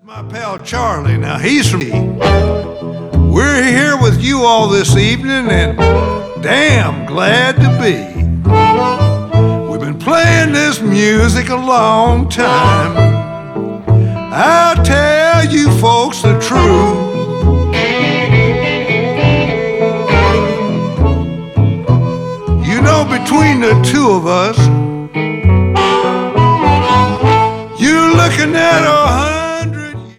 My pal Charlie, now he's from me. We're here with you all this evening and damn glad to be. We've been playing this music a long time. I'll tell you folks the truth. You know, between the two of us, you're looking at a